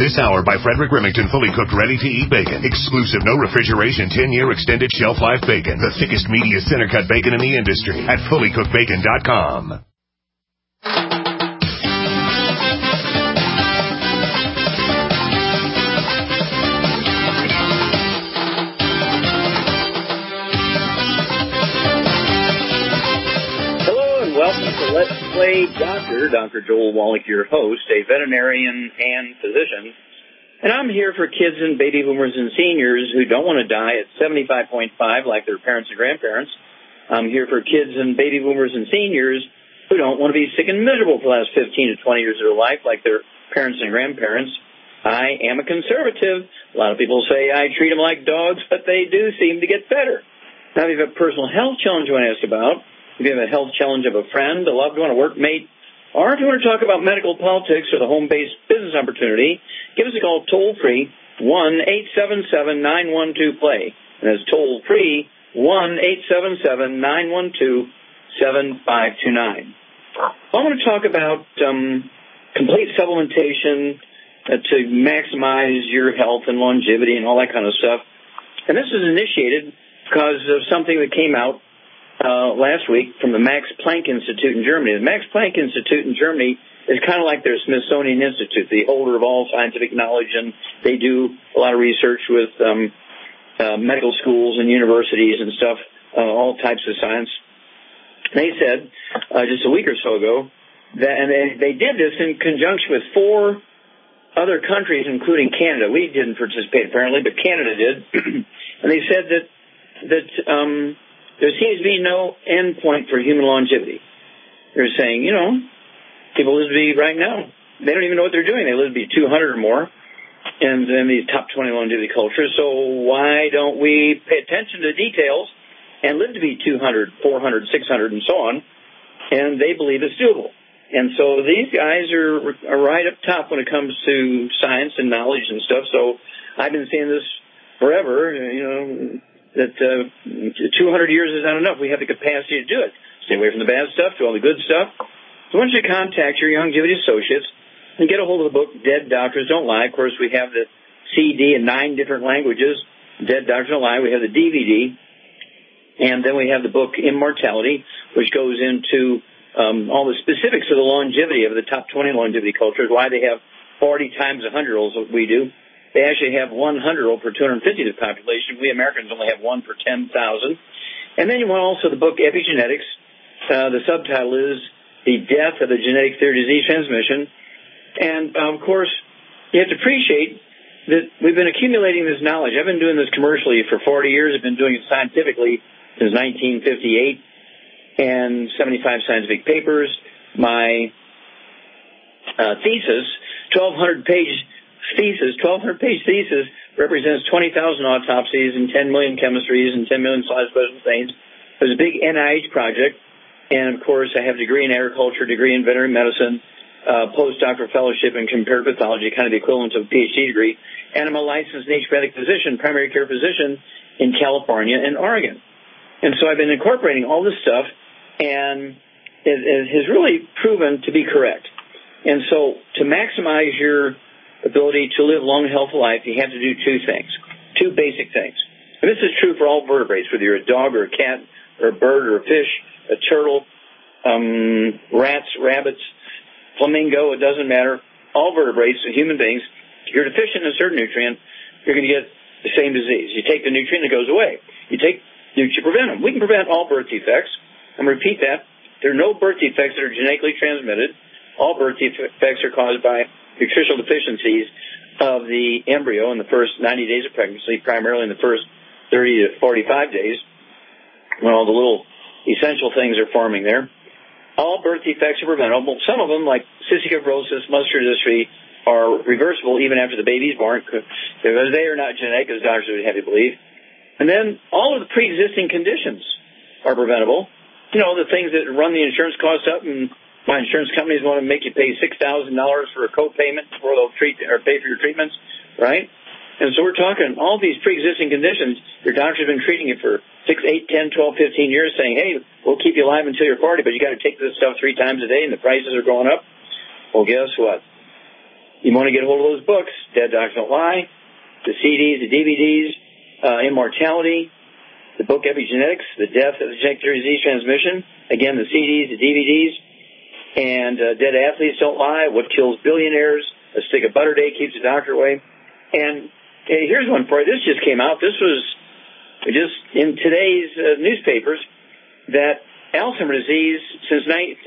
This hour by Frederick Remington, fully cooked, ready-to-eat bacon. Exclusive, no refrigeration, 10-year extended shelf life bacon. The thickest, meatiest, center-cut bacon in the industry at fullycookedbacon.com. Welcome to Let's Play Doctor. Dr. Joel Wallach, your host, a veterinarian and physician. And I'm here for kids and baby boomers and seniors who don't want to die at 75.5 like their parents and grandparents. I'm here for kids and baby boomers and seniors who don't want to be sick and miserable for the last 15 to 20 years of their life like their parents and grandparents. I am a conservative. A lot of people say I treat them like dogs, but they do seem to get better. Now, if you have a personal health challenge you want to ask about, if you have a health challenge of a friend, a loved one, a workmate, or if you want to talk about medical politics or the home-based business opportunity, give us a call toll-free, 1-877-912-PLAY. And that's toll-free, 1-877-912-7529. I want to talk about complete supplementation to maximize your health and longevity and all that kind of stuff. And this is initiated because of something that came out last week from the Max Planck Institute in Germany. The Max Planck Institute in Germany is kind of like their Smithsonian Institute, the holder of all scientific knowledge, and they do a lot of research with medical schools and universities and stuff, all types of science. They said just a week or so ago that, and they did this in conjunction with 4 other countries, including Canada. We didn't participate apparently, but Canada did. And they said that there seems to be no end point for human longevity. They're saying, people live to be right now. They don't even know what they're doing. They live to be 200 or more in these top 20 longevity cultures. So why don't we pay attention to the details and live to be 200, 400, 600, and so on? And they believe it's doable. And so these guys are right up top when it comes to science and knowledge and stuff. So I've been saying this forever, that 200 years is not enough. We have the capacity to do it. Stay away from the bad stuff, do all the good stuff. So I want you to contact your longevity associates and get a hold of the book, Dead Doctors Don't Lie. Of course, we have the CD in 9 different languages, Dead Doctors Don't Lie. We have the DVD. And then we have the book, Immortality, which goes into all the specifics of the longevity of the top 20 longevity cultures, why they have 40 times 100-olds what we do. They actually have 100-old per 250 of the population. We Americans only have 1 per 10,000. And then you want also the book Epigenetics. The subtitle is The Death of the Genetic Theory of Disease Transmission. And, of course, you have to appreciate that we've been accumulating this knowledge. I've been doing this commercially for 40 years. I've been doing it scientifically since 1958 and 75 scientific papers. My thesis, 1,200-page thesis represents 20,000 autopsies and 10 million chemistries and 10 million slides of special things. It was a big NIH project. And, of course, I have a degree in agriculture, degree in veterinary medicine, postdoctoral fellowship in comparative pathology, kind of the equivalent of a PhD degree. And I'm a licensed naturopathic physician, primary care physician in California and Oregon. And so I've been incorporating all this stuff, and it has really proven to be correct. And so to maximize your ability to live a long and healthy life, you have to do 2 things, 2 basic things. And this is true for all vertebrates, whether you're a dog or a cat or a bird or a fish, a turtle, rats, rabbits, flamingo, it doesn't matter. All vertebrates, human beings, if you're deficient in a certain nutrient, you're going to get the same disease. You take the nutrient, it goes away. You prevent them. We can prevent all birth defects. I'm going to repeat that. There are no birth defects that are genetically transmitted. All birth defects are caused by nutritional deficiencies of the embryo in the first 90 days of pregnancy, primarily in the first 30 to 45 days, when all the little essential things are forming there. All birth defects are preventable. Some of them, like cystic fibrosis, muscular dystrophy, are reversible even after the baby's born, because they are not genetic, as doctors would have you believe. And then all of the pre-existing conditions are preventable. The things that run the insurance costs up, and my insurance companies want to make you pay $6,000 for a co-payment before they'll treat or pay for your treatments, right? And so we're talking all these pre-existing conditions. Your doctor's been treating you for 6, 8, 10, 12, 15 years saying, hey, we'll keep you alive until you're 40, but you got to take this stuff 3 times a day and the prices are going up. Well, guess what? you want to get a hold of those books, Dead Docs Don't Lie, the CDs, the DVDs, Immortality, the book Epigenetics, The Death of the Genetic Disease Transmission, again, the CDs, the DVDs, and Dead Athletes Don't Lie, What Kills Billionaires, A Stick of Butter Day Keeps the Doctor Away. And here's one for you. This just came out. This was just in today's newspapers, that Alzheimer's disease since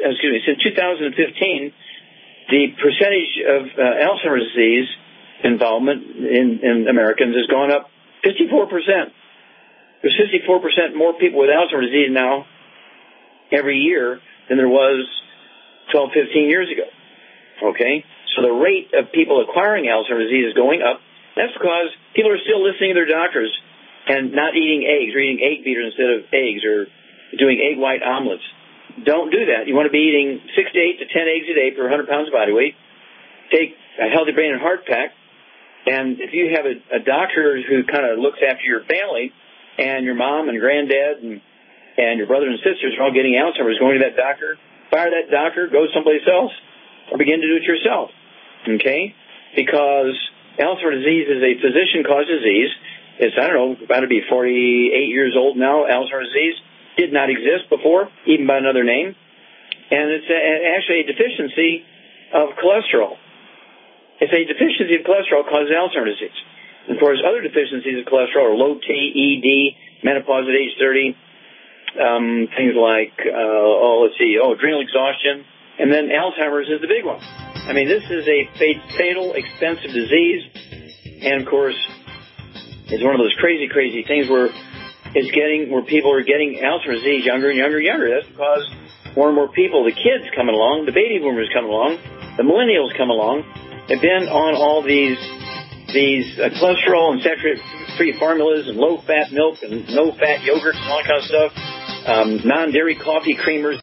2015, the percentage of Alzheimer's disease involvement in Americans has gone up 54%. There's 54% more people with Alzheimer's disease now every year than there was 12, 15 years ago. Okay? So the rate of people acquiring Alzheimer's disease is going up. That's because people are still listening to their doctors and not eating eggs, or eating egg beaters instead of eggs, or doing egg white omelets. Don't do that. You want to be eating 6 to 8 to 10 eggs a day per 100 pounds of body weight. Take a Healthy Brain and Heart Pack. And if you have a doctor who kind of looks after your family, and your mom and granddad and your brothers and sisters are all getting Alzheimer's, going to that doctor, fire that doctor, go someplace else, or begin to do it yourself. Okay? Because Alzheimer's disease is a physician-caused disease. It's, I don't know, about to be 48 years old now. Alzheimer's disease did not exist before, even by another name. And it's actually a deficiency of cholesterol. It's a deficiency of cholesterol causes Alzheimer's disease. And of course, other deficiencies of cholesterol are low T, ED, menopause at age 30, things like, adrenal exhaustion, and then Alzheimer's is the big one. I mean, this is a fatal, expensive disease, and of course, it's one of those crazy, crazy things where people are getting Alzheimer's disease younger and younger and younger. That's because more and more people, the kids coming along, the baby boomers coming along, the millennials come along, have been on all these cholesterol and saturated-free formulas and low-fat milk and no-fat yogurts and all that kind of stuff, non-dairy coffee creamers.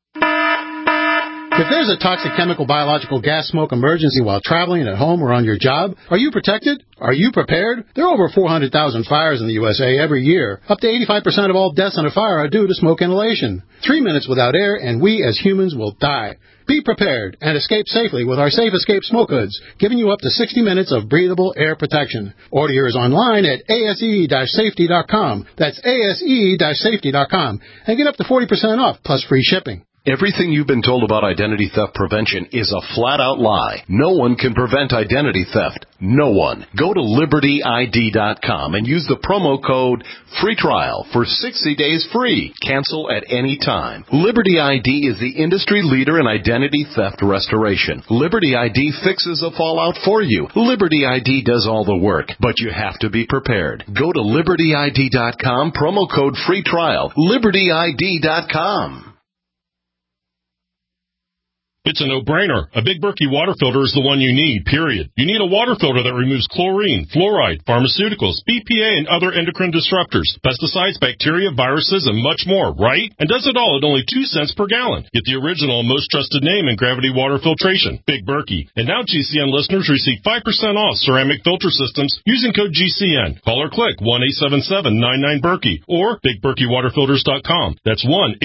If there's a toxic chemical, biological, gas smoke emergency while traveling at home or on your job, are you protected? Are you prepared? There are over 400,000 fires in the USA every year. Up to 85% of all deaths in a fire are due to smoke inhalation. 3 minutes without air, and we as humans will die. Be prepared and escape safely with our Safe Escape Smoke Hoods, giving you up to 60 minutes of breathable air protection. Order yours online at ase-safety.com. That's ase-safety.com. And get up to 40% off, plus free shipping. Everything you've been told about identity theft prevention is a flat-out lie. No one can prevent identity theft. No one. Go to LibertyID.com and use the promo code FREETRIAL for 60 days free. Cancel at any time. Liberty ID is the industry leader in identity theft restoration. Liberty ID fixes the fallout for you. Liberty ID does all the work, but you have to be prepared. Go to LibertyID.com, promo code FREETRIAL. LibertyID.com. It's a no-brainer. A Big Berkey water filter is the one you need, period. You need a water filter that removes chlorine, fluoride, pharmaceuticals, BPA, and other endocrine disruptors, pesticides, bacteria, viruses, and much more, right? And does it all at only 2 cents per gallon. Get the original, most trusted name in gravity water filtration, Big Berkey. And now GCN listeners receive 5% off ceramic filter systems using code GCN. Call or click 1-877-99-BERKEY or BigBerkeyWaterFilters.com. That's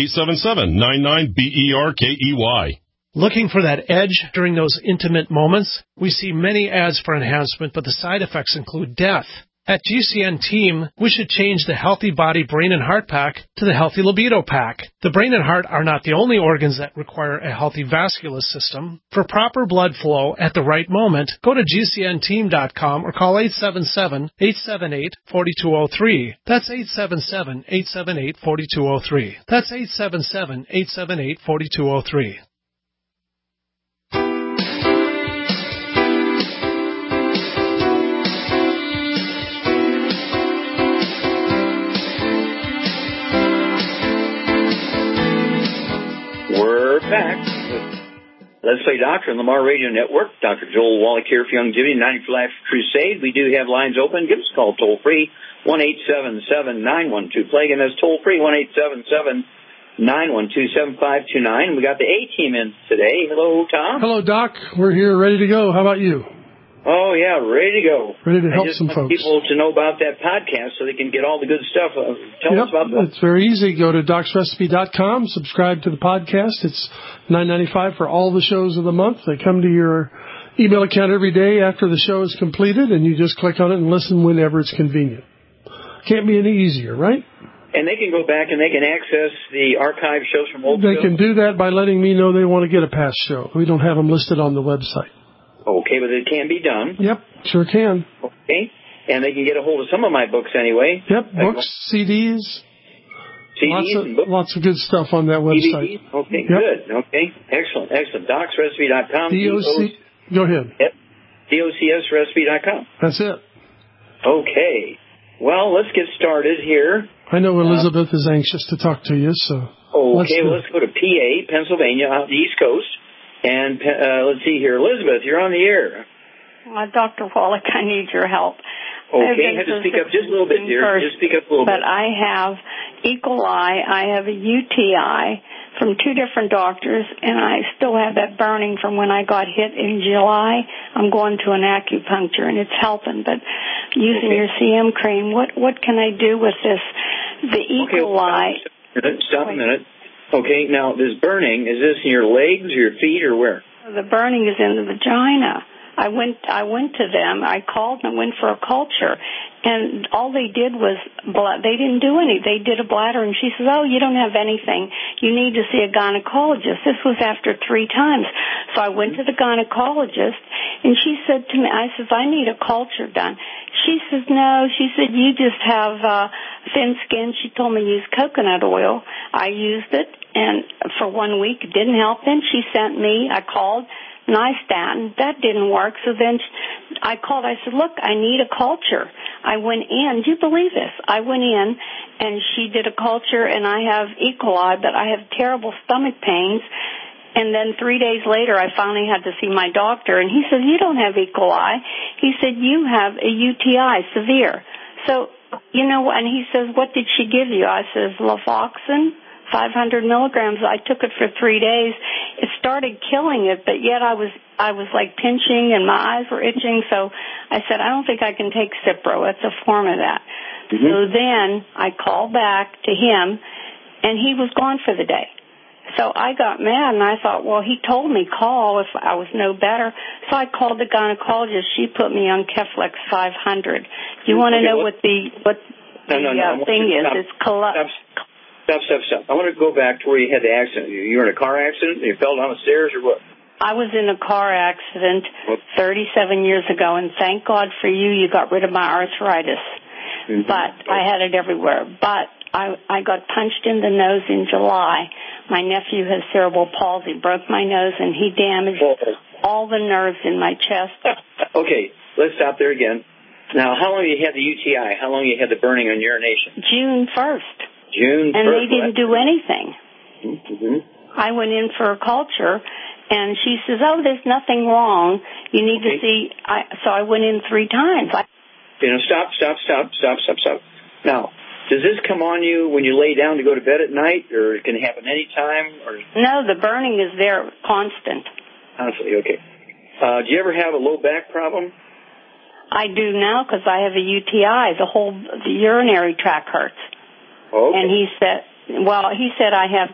1-877-99-BERKEY. Looking for that edge during those intimate moments? We see many ads for enhancement, but the side effects include death. At GCN Team, we should change the Healthy Body, Brain, and Heart Pack to the Healthy Libido Pack. The brain and heart are not the only organs that require a healthy vascular system. For proper blood flow at the right moment, go to GCNteam.com or call 877-878-4203. That's 877-878-4203. That's 877-878-4203. We're back with Let's Play Doctor on Lamar Radio Network. Dr. Joel Wallach here for Youngevity, 90 for Life Crusade. We do have lines open. Give us a call toll-free, 1-877-912-PLAGUE, and that's toll-free, 1-877-912-7529. We got the A-Team in today. Hello, Tom. Hello, Doc. We're here ready to go. How about you? Oh, yeah, ready to go. Ready to help some folks. I just want people to know about that podcast so they can get all the good stuff. Tell us about that. It's very easy. Go to docsrecipe.com, subscribe to the podcast. It's $9.95 for all the shows of the month. They come to your email account every day after the show is completed, and you just click on it and listen whenever it's convenient. Can't be any easier, right? And they can go back and they can access the archive shows from old They shows? can do that by letting me know they want to get a past show. We don't have them listed on the website. Okay, but it can be done. Yep, sure can. Okay. And they can get a hold of some of my books anyway. Yep, books, CDs. Lots of good stuff on that website. DVDs? Okay, yep. Good. Okay, excellent. DocsRecipe.com. Go ahead. Yep. DOCSRecipe.com. That's it. Okay. Well, let's get started here. I know Elizabeth is anxious to talk to you, so. Okay, let's go to PA, Pennsylvania, out the East Coast. And let's see here. Elizabeth, you're on the air. Dr. Wallach, I need your help. Okay, you have to speak up just a little bit, dear. Just speak up a little bit. But I have E. coli, I have a UTI from 2 different doctors, and I still have that burning from when I got hit in July. I'm going to an acupuncture, and it's helping. But using your CM cream, what can I do with this? The E. coli. Stop a minute. Okay, now this burning, is this in your legs, or your feet, or where? The burning is in the vagina. I went to them. I called and went for a culture, and all they did was they didn't do any. They did a bladder, and she says, "Oh, you don't have anything. You need to see a gynecologist." This was after 3 times, so I went to the gynecologist, and she said to me, "I says I need a culture done." She says, "No." She said, "You just have thin skin." She told me to use coconut oil. I used it, and for 1 week it didn't help. Then she sent me. I called. Nystatin. That didn't work. So then I called. I said, "Look, I need a culture." I went in. Do you believe this? I went in, and she did a culture, and I have E. coli, but I have terrible stomach pains. And then 3 days later, I finally had to see my doctor, and he said, "You don't have E. coli." He said, "You have a UTI, severe." So, and he says, "What did she give you?" I says, "Lafoxin. 500 milligrams. I took it for 3 days. It started killing it, but yet I was like pinching and my eyes were itching. So I said, I don't think I can take Cipro. It's a form of that. Mm-hmm. So then I called back to him, and he was gone for the day. So I got mad, and I thought, well, he told me call if I was no better. So I called the gynecologist. She put me on Keflex 500. Do you want to know what the thing is? It's Stop. I want to go back to where you had the accident. You were in a car accident? You fell down the stairs or what? I was in a car accident 37 years ago, and thank God for you, you got rid of my arthritis. Mm-hmm. But I had it everywhere. But I got punched in the nose in July. My nephew has cerebral palsy, broke my nose, and he damaged all the nerves in my chest. Okay, let's stop there again. Now, how long have you had the UTI? How long have you had the burning on urination? June 1st. June 1st. And they didn't do anything. Mm-hmm. I went in for a culture, and she says, "Oh, there's nothing wrong. You need to see." So I went in 3 times. Stop. Now, does this come on you when you lay down to go to bed at night, or it can happen any time? Or? No, the burning is there constant. Constantly, okay. Do you ever have a low back problem? I do now because I have a UTI. The urinary tract hurts. Okay. And he said I have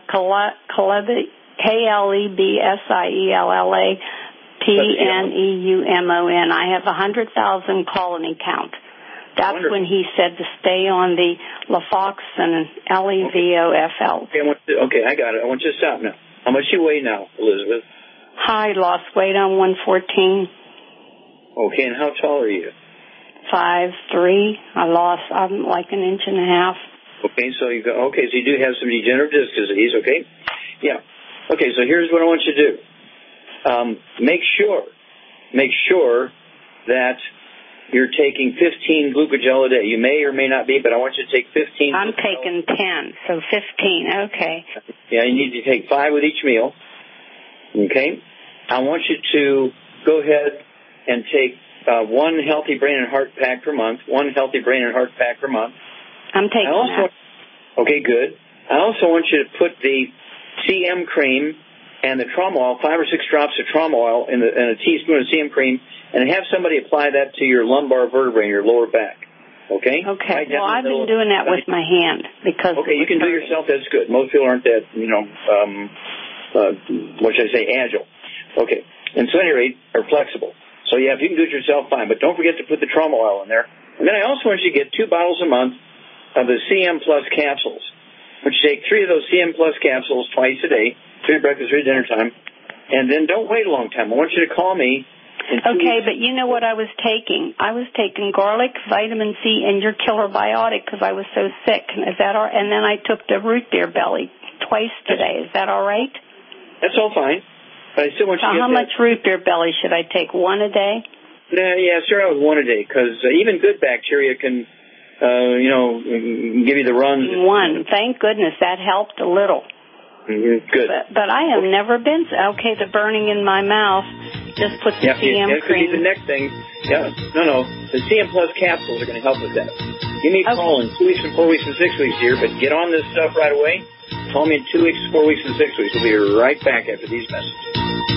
KLEBSIELLAPNEUMON. I have 100,000 colony count. That's wonderful. When he said to stay on the Lafoxin, LEVOFL. Okay, I got it. I want you to stop now. How much you weigh now, Elizabeth? I lost weight. I'm 114. Okay, and how tall are you? 5'3". I'm like an inch and a half. Okay, so you do have some degenerative disc disease, okay? Yeah. Okay, so here's what I want you to do. Make sure that you're taking 15 glucogel a day. You may or may not be, but I want you to take 15. I'm taking 10, so 15, okay. Yeah, you need to take 5 with each meal, okay? I want you to go ahead and take 1 healthy brain and heart pack per month, I'm taking that. Okay, good. I also want you to put the CM cream and the trauma oil, 5 or 6 drops of trauma oil in a teaspoon of CM cream, and have somebody apply that to your lumbar vertebrae, your lower back. Okay? Okay. Right, well, I've been doing that with my hand because. Okay, you can do it yourself. That's good. Most people aren't that, agile. Okay. and so at any rate, are flexible. So, yeah, if you can do it yourself, fine. But don't forget to put the trauma oil in there. And then I also want you to get 2 bottles a month of the CM Plus capsules, which take 3 of those CM Plus capsules twice a day, 3 at breakfast, 3 at dinner time. And then don't wait a long time. I want you to call me. Okay, but you know what I was taking? I was taking garlic, vitamin C, and your killer biotic because I was so sick. Is that all? And then I took the root beer belly twice today. Is that all right? That's all fine. But I still want you to get how much root beer belly should I take? 1 a day? Yeah, start out with 1 a day because even good bacteria can, give you the runs. 1. Thank goodness. That helped a little. Mm-hmm. Good. But I have never been... Okay, the burning in my mouth. Just put the CM cream. Could be the next thing. Yeah, no. The CM Plus capsules are going to help with that. Give me a call in 2 weeks and 4 weeks and 6 weeks here, but get on this stuff right away. Call me in 2 weeks, 4 weeks, and 6 weeks. We'll be right back after these messages.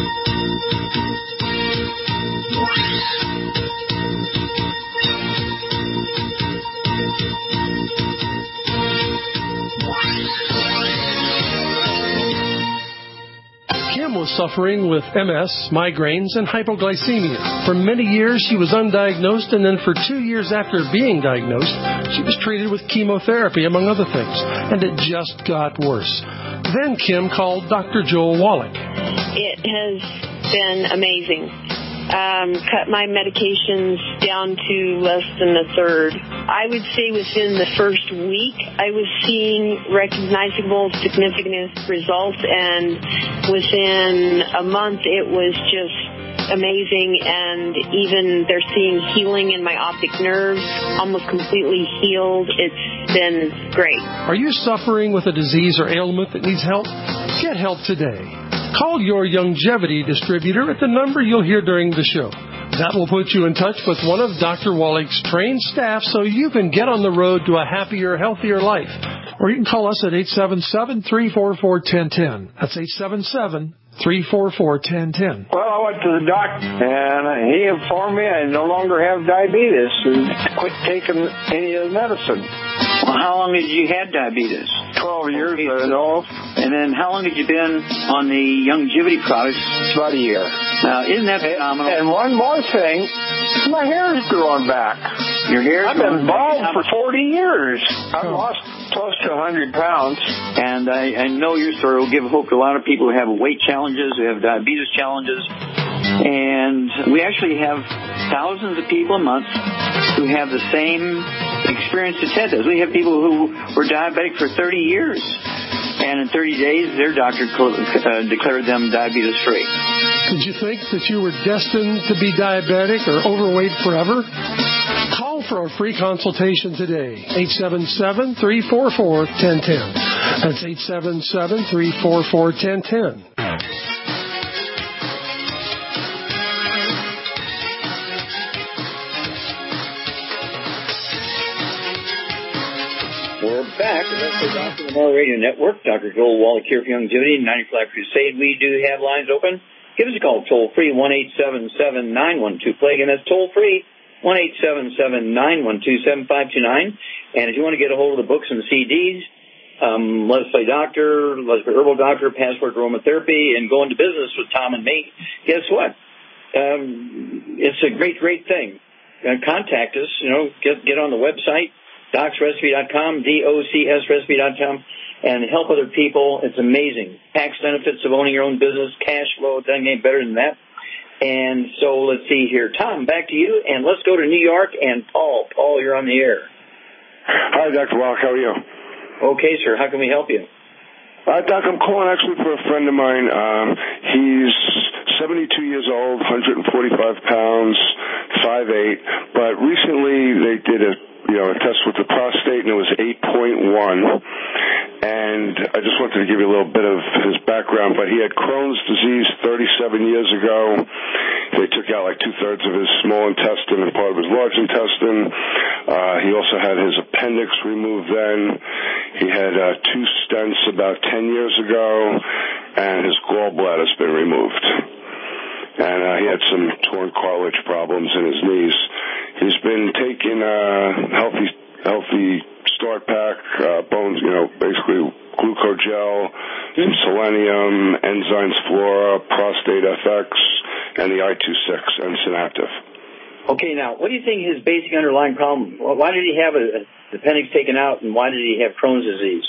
Kim was suffering with MS, migraines, and hypoglycemia. For many years, she was undiagnosed, and then for 2 years after being diagnosed, she was treated with chemotherapy, among other things, and it just got worse. Then Kim called Dr. Joel Wallach. It has been amazing. Cut my medications down to less than a third. I would say within the first week, I was seeing recognizable, significant results, and within a month, it was just amazing, and even they're seeing healing in my optic nerves, almost completely healed. It's been great. Are you suffering with a disease or ailment that needs help? Get help today. Call your Youngevity distributor at the number you'll hear during the show. That will put you in touch with one of Dr. Wallach's trained staff so you can get on the road to a happier, healthier life. Or you can call us at 877-344-1010. That's 877-344-1010. Well, I went to the doctor, and he informed me I no longer have diabetes and quit taking any of the medicine. Well, how long had you had diabetes? 12 years, I know. And then how long had you been on the Youngevity products? About a year. Now, isn't that phenomenal? And one more thing, my hair's growing back. Your hair's I've been bald for 40 years. I've lost close to 100 pounds. And I know your story will give hope to a lot of people who have weight challenges, who have diabetes challenges. And we actually have thousands of people a month who have the same experience that Ted does. We have people who were diabetic for 30 years. And in 30 days, their doctor declared them diabetes-free. Did you think that you were destined to be diabetic or overweight forever? Call for a free consultation today. 877-344-1010. That's 877-344-1010. We're back with the Dr. Lamar Radio Network. Dr. Joel Wallach here for Youngevity, 95 Crusade. We do have lines open. Give us a call, toll-free, 1-877-912-PLAY. Again, that's toll-free, 1-877-912-7529. And if you want to get a hold of the books and the CDs, Let's Play Doctor, Let's Play Herbal Doctor, Passport to Aromatherapy, and Go Into Business with Tom and me, guess what? It's a great, great thing. Contact us, get on the website, docsrecipe.com, DOCSrecipe.com, and help other people. It's amazing. Tax benefits of owning your own business, cash flow, it doesn't get better than that. And so let's see here. Tom, back to you, and let's go to New York and Paul. Paul, you're on the air. Hi, Dr. Wallach. How are you? Okay, sir. How can we help you? Doc, I'm calling actually for a friend of mine. He's 72 years old, 145 pounds, 5'8", but recently they did a test with the prostate, and it was 8.1. And I just wanted to give you a little bit of his background, but he had Crohn's disease 37 years ago. They took out like 2/3 of his small intestine and part of his large intestine. He also had his appendix removed then. He had 2 stents about 10 years ago, and his gallbladder's been removed. And he had some torn cartilage problems in his knees. He's been taking healthy start pack, bones, basically glucogel, some selenium, enzymes flora, prostate FX, and the I-26 and Synactive. Okay, now, what do you think his basic underlying problem? Why did he have the appendix taken out, and why did he have Crohn's disease?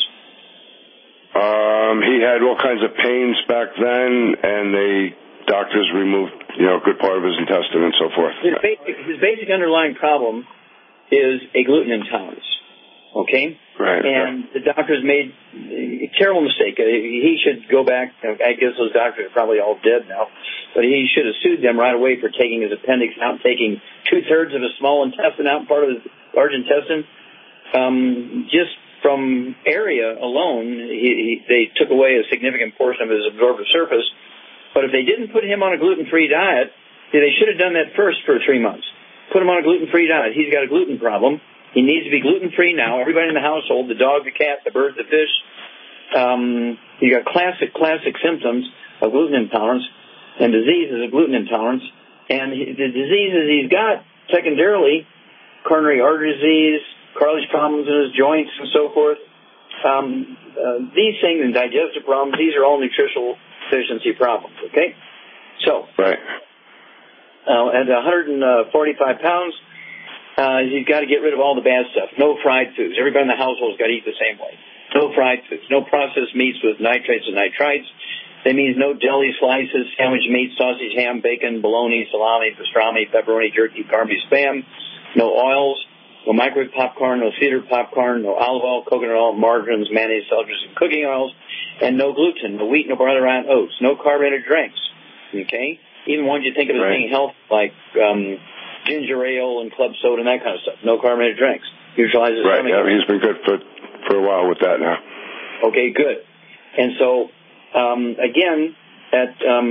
He had all kinds of pains back then, and doctors removed, a good part of his intestine and so forth. His basic underlying problem is a gluten intolerance. Okay? Right. And the doctors made a terrible mistake. He should go back. I guess those doctors are probably all dead now. But he should have sued them right away for taking his appendix out, taking 2/3 of his small intestine out, part of his large intestine. Just from area alone, they took away a significant portion of his absorptive surface. But if they didn't put him on a gluten-free diet, they should have done that first for 3 months. Put him on a gluten-free diet. He's got a gluten problem. He needs to be gluten-free now. Everybody in the household, the dog, the cat, the bird, the fish, you got classic symptoms of gluten intolerance and diseases of gluten intolerance. And the diseases he's got, secondarily, coronary artery disease, Cartilage problems in his joints and so forth. These things and digestive problems, these are all nutritional deficiency problems, okay? So, right. At 145 pounds, you've got to get rid of all the bad stuff. No fried foods. Everybody in the household's got to eat the same way. No fried foods. No processed meats with nitrates and nitrites. That means no deli slices, sandwich meat, sausage, ham, bacon, bologna, salami, pastrami, pepperoni, jerky, carby, spam. No oils. No microwave popcorn, no cedar popcorn, no olive oil, coconut oil, margarines, mayonnaise, seltzers, and cooking oils, and no gluten, no wheat, no brown rye, oats, no carbonated drinks. Okay? Even ones you think of as being healthy, like ginger ale and club soda and that kind of stuff. No carbonated drinks. Neutralizes stomach. Yeah, he's been good for a while with that now. Okay, good. And so, again, at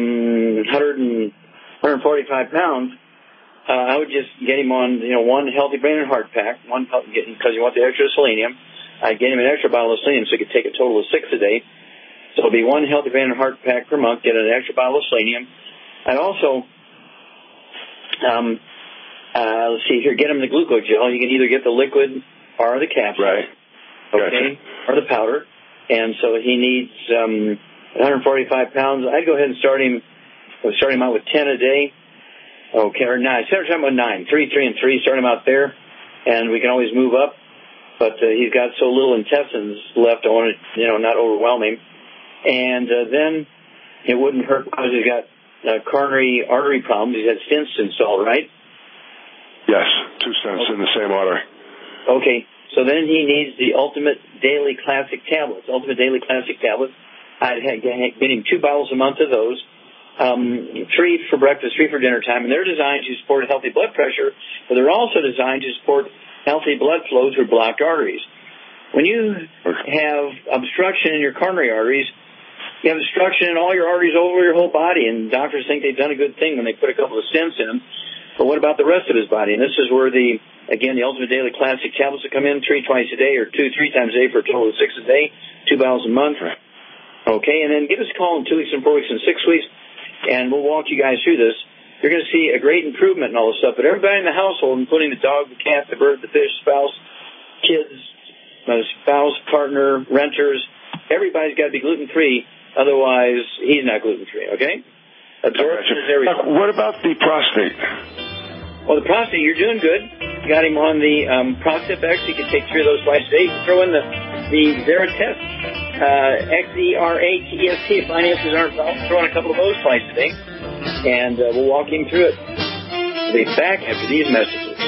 145 pounds, I would just get him on, one healthy brain and heart pack, because you want the extra selenium. I'd get him an extra bottle of selenium so he could take a total of 6 a day. So it'll be one healthy brain and heart pack per month, get an extra bottle of selenium. I'd also, let's see here, get him the glucogel. You can either get the liquid or the capsule. Right. Okay. Or the powder. And so he needs 145 pounds. I'd go ahead and start him out with 10 a day. Okay, or 9. Start him with 9. 3, 3, and 3. Start him out there, and we can always move up. But he's got so little intestines left, I want to, not overwhelm him. And then it wouldn't hurt because he's got coronary artery problems. He's had stents installed, right? Yes, 2 stents in the same artery. Okay, so then he needs the Ultimate Daily Classic tablets. Ultimate Daily Classic tablets. I'd get him 2 bottles a month of those. 3 for breakfast, 3 for dinner time, and they're designed to support healthy blood pressure, but they're also designed to support healthy blood flow through blocked arteries. When you have obstruction in your coronary arteries, you have obstruction in all your arteries over your whole body, and doctors think they've done a good thing when they put a couple of stents in. But what about the rest of his body? And this is where the Ultimate Daily Classic tablets will come in 3 twice a day, or 2 3 times a day for a total of 6 a day, 2 bottles a month. Okay, and then give us a call in 2 weeks and 4 weeks and 6 weeks. And we'll walk you guys through this. You're going to see a great improvement in all this stuff. But everybody in the household, including the dog, the cat, the bird, the fish, spouse, kids, spouse, partner, renters, everybody's got to be gluten-free. Otherwise, he's not gluten-free, okay? Absorption is everything. What about the prostate? Well, the prostate, you're doing good. You got him on the Prostate X. You can take 3 of those twice a day. You can throw in the Xeratest. Xeratest. If finances aren't a problem, throw in a couple of those twice a day, and we'll walk him through it. We'll be back after these messages.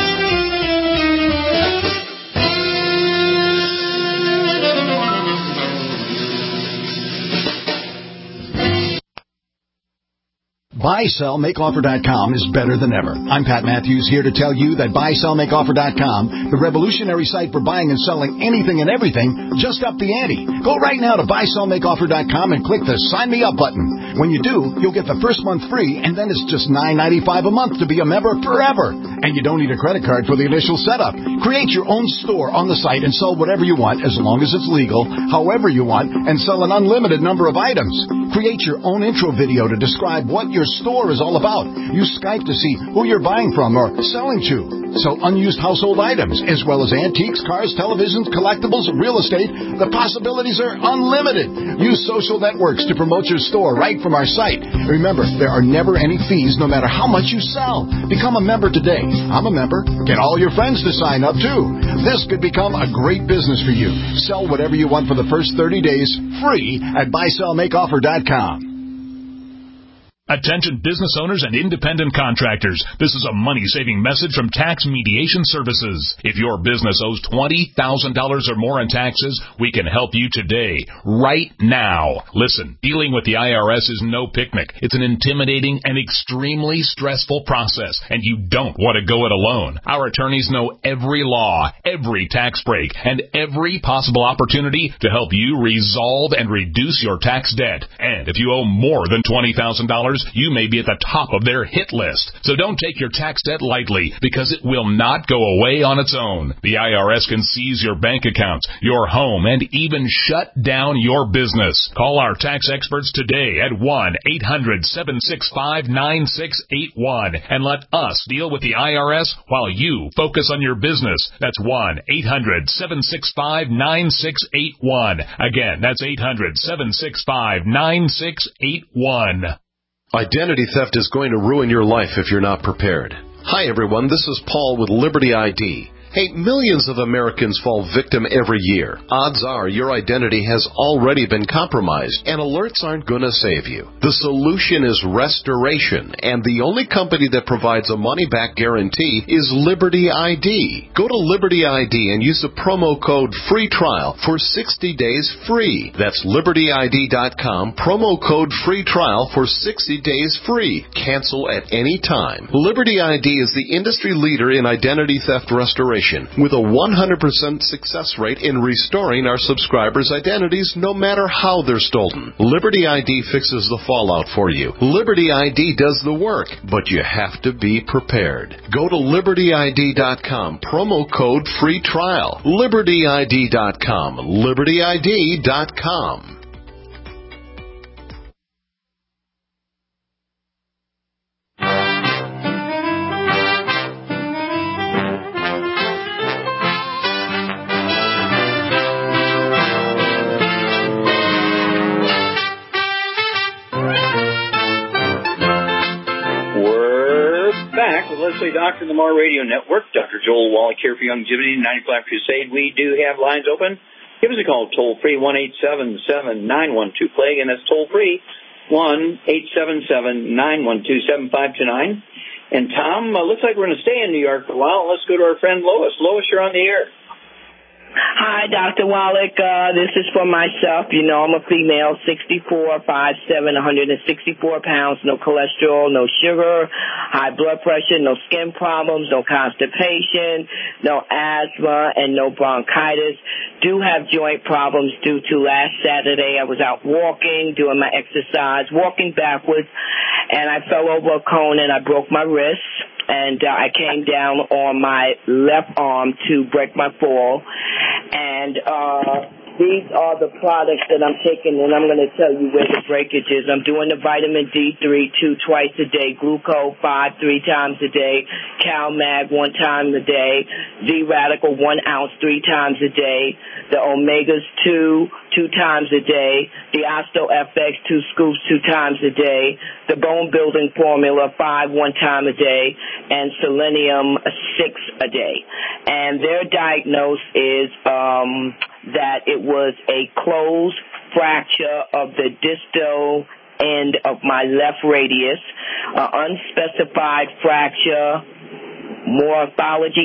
BuySellMakeOffer.com is better than ever. I'm Pat Matthews here to tell you that BuySellMakeOffer.com, the revolutionary site for buying and selling anything and everything, just upped the ante. Go right now to BuySellMakeOffer.com and click the Sign Me Up button. When you do, you'll get the first month free, and then it's just $9.95 a month to be a member forever. And you don't need a credit card for the initial setup. Create your own store on the site and sell whatever you want, as long as it's legal, however you want, and sell an unlimited number of items. Create your own intro video to describe what your store is all about. Use Skype to see who you're buying from or selling to. Sell unused household items, as well as antiques, cars, televisions, collectibles, real estate. The possibilities are unlimited. Use social networks to promote your store right from our site. Remember, there are never any fees no matter how much you sell. Become a member today. I'm a member. Get all your friends to sign up, too. This could become a great business for you. Sell whatever you want for the first 30 days, free at buysellmakeoffer.com. Attention business owners and independent contractors. This is a money-saving message from Tax Mediation Services. If your business owes $20,000 or more in taxes, we can help you today, right now. Listen, dealing with the IRS is no picnic. It's an intimidating and extremely stressful process, and you don't want to go it alone. Our attorneys know every law, every tax break, and every possible opportunity to help you resolve and reduce your tax debt. And if you owe more than $20,000, you may be at the top of their hit list. So don't take your tax debt lightly, because it will not go away on its own. The IRS can seize your bank accounts, your home, and even shut down your business. Call our tax experts today at 1-800-765-9681 and let us deal with the IRS while you focus on your business. That's 1-800-765-9681. Again, that's 800-765-9681. Identity theft is going to ruin your life if you're not prepared. Hi, everyone. This is Paul with Liberty ID. Hey, millions of Americans fall victim every year. Odds are your identity has already been compromised, and alerts aren't going to save you. The solution is restoration, and the only company that provides a money-back guarantee is Liberty ID. Go to Liberty ID and use the promo code FREE TRIAL for 60 days free. That's LibertyID.com, promo code FREE TRIAL for 60 days free. Cancel at any time. Liberty ID is the industry leader in identity theft restoration, with a 100% success rate in restoring our subscribers' identities no matter how they're stolen. Liberty ID fixes the fallout for you. Liberty ID does the work, but you have to be prepared. Go to LibertyID.com, promo code FREE TRIAL. LibertyID.com, LibertyID.com. Leslie Doctor, the More Radio Network. Dr. Joel Wallach here for Longevity 95 Crusade. We do have lines open. Give us a call, toll-free, 1-877-912-PLAGUE, and that's toll-free, 1-877-912-7529. And Tom, looks like we're going to stay in New York for a while. Let's go to our friend Lois. Lois, you're on the air. Hi, Dr. Wallach. This is for myself. You know, I'm a female, 64, 5'7", 164 pounds, no cholesterol, no sugar, high blood pressure, no skin problems, no constipation, no asthma, and no bronchitis. Do have joint problems due to last Saturday I was out walking, doing my exercise, walking backwards, and I fell over a cone and I broke my wrist. And I came down on my left arm to break my fall. And these are the products that I'm taking, and I'm going to tell you where the breakage is. I'm doing the vitamin D3 2 twice a day, Gluco 5 3 times a day, CalMag 1 time a day, Z-Radical 1 ounce 3 times a day, the Omegas 2 times a day, the OsteoFX 2 scoops 2 times a day, the Bone Building Formula 5 1 time a day, and Selenium 6 a day. And their diagnosis is that it was a closed fracture of the distal end of my left radius, unspecified fracture, morphology,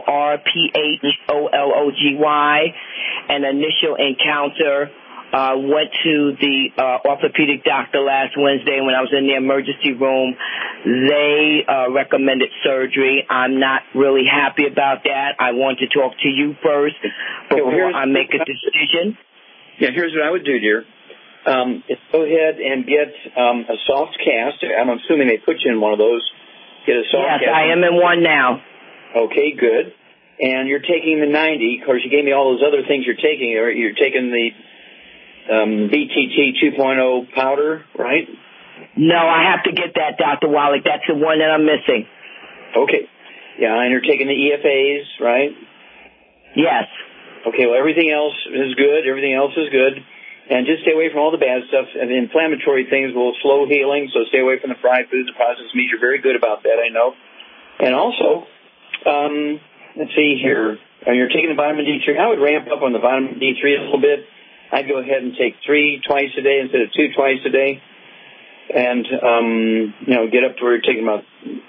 MORPHOLOGY, an initial encounter. Went to the orthopedic doctor last Wednesday when I was in the emergency room. They recommended surgery. I'm not really happy about that. I want to talk to you first before I make a decision. Yeah, here's what I would do, dear. Go ahead and get a soft cast. I'm assuming they put you in one of those. Get a soft cast. Yes, I am in one now. Okay, good. And you're taking the 90. Of course, you gave me all those other things you're taking. You're taking the BTT 2.0 powder, right? No, I have to get that, Dr. Wallach. That's the one that I'm missing. Okay. Yeah, and you're taking the EFAs, right? Yes. Okay, well, everything else is good. Everything else is good. And just stay away from all the bad stuff. And the inflammatory things will slow healing, so stay away from the fried foods and processed meats. You're very good about that, I know. And also, let's see here. You're taking the vitamin D3. I would ramp up on the vitamin D3 a little bit. I'd go ahead and take 3 twice a day instead of 2 twice a day. And, get up to where you're taking about,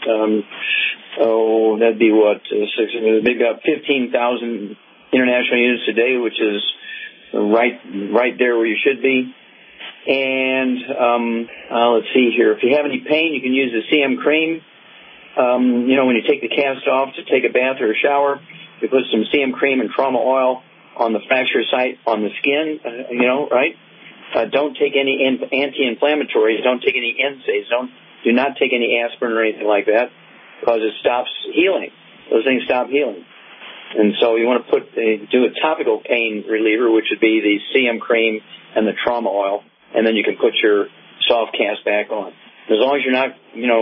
that'd be what, maybe about 15,000 international units a day, which is right there where you should be. And, let's see here. If you have any pain, you can use the CM cream. When you take the cast off to take a bath or a shower, you put some CM cream and trauma oil on the fracture site on the skin, right? Don't take any anti-inflammatories. Don't take any NSAIDs. Do not take any aspirin or anything like that because it stops healing. Those things stop healing. And so you want to do a topical pain reliever, which would be the CM cream and the trauma oil, and then you can put your soft cast back on. As long as you're not,